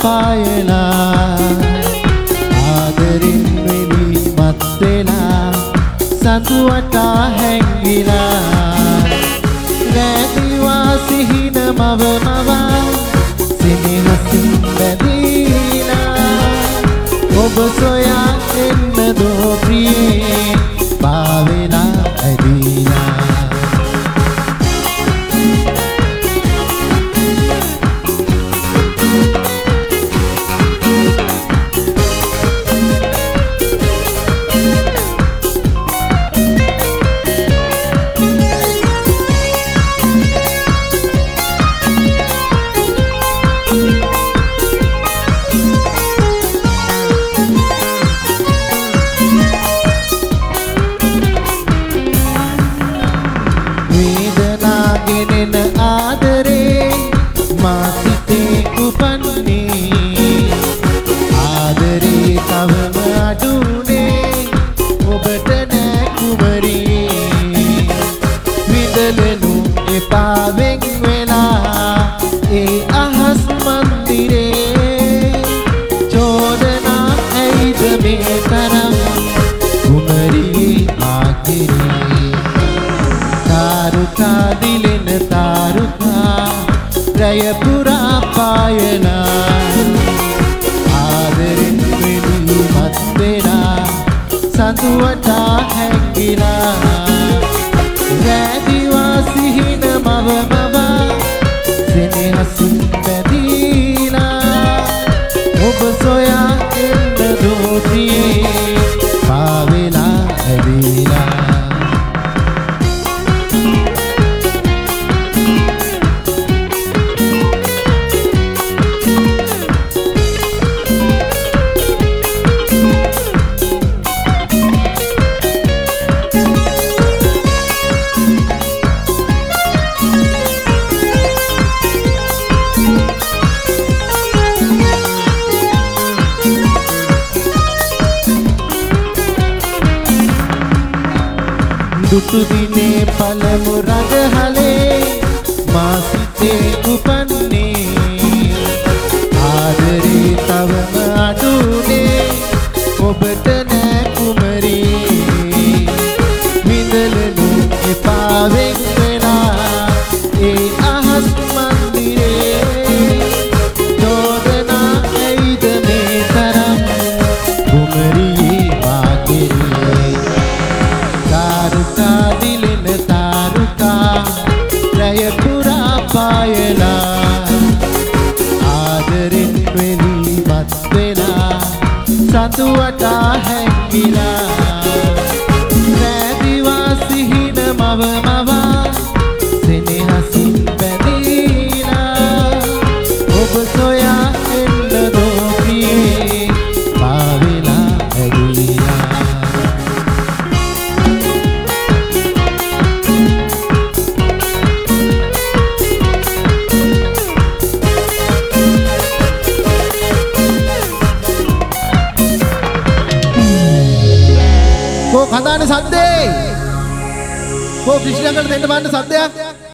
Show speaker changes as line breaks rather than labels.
පායලා ආදරෙන් වෙලිමත් වෙලා සතුවට හැංගිලා රැඳිවා සිහින මවනවා සිනහසින් බැඳිලා ඔබ සොයා එන්න දෝ ප්‍රියේ පාවෙලා ඇදිලා ගෙනෙන ආදරේ මා සිතේ උපන්නේ ආදරේ තවම අඩුනේ ඔබට නෑ කුමරී විඳලනු එපා වෙන් වෙලා ඒ අහස් මන්දිරේ චෝදනා ඇයිද මේ තරම් කුමරී ආකිරී तारुका दिलेन तारुका रय पुरा पायना आदरेन वेलिमත් වෙලා සතුවට හැංගිලා රැඳිවා සිහින මවනවා සෙනෙහසින් බැඳිලා ඔබ සොයා එන්න දෝ ප්‍රියේ පාවෙලා ඇදිලා දුටු දිනේ පළමු රඟහලේ මා සිතේ උපන්නේ ආදරේ තවම අඩුනේ ඔබට නෑ කුමරී විඳලනු එපා වෙන් වෙලා ඒ අහස් මන්දිරේ චෝදනා ඇයිද මේ තරම් කුමරී වාකිරී तारुका दिलेन तारुका रय पुरा पायला आदरेन वेलिमත් වෙලා සතුවට හැංගිලා රැඳිවා සිහින මවනවා සෙනෙහසින් බැඳිලා ඔබ සොයා එන්න දෝ ප්‍රියේ පාවෙලා ඇදිලා කෝ කඳානේ සද්දේ කෝ ක්‍රිෂ්ණකට දෙන්න බලන්න සද්දයක්